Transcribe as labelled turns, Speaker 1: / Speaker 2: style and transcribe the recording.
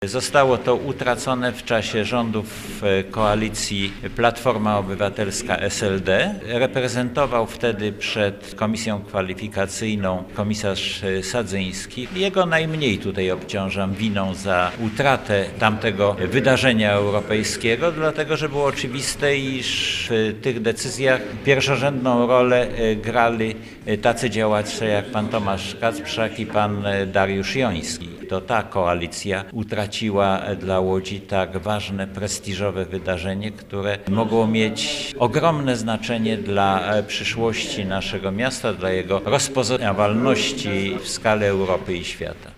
Speaker 1: Zostało to utracone w czasie rządów koalicji Platforma Obywatelska-SLD. Reprezentował wtedy przed komisją kwalifikacyjną komisarz Sadzyński. Jego najmniej tutaj obciążam winą za utratę tamtego wydarzenia europejskiego, dlatego że było oczywiste, iż w tych decyzjach pierwszorzędną rolę grali tacy działacze jak pan Tomasz Kacprzak i pan Dariusz Joński. To ta koalicja utraciła dla Łodzi tak ważne, prestiżowe wydarzenie, które mogło mieć ogromne znaczenie dla przyszłości naszego miasta, dla jego rozpoznawalności w skali Europy i świata.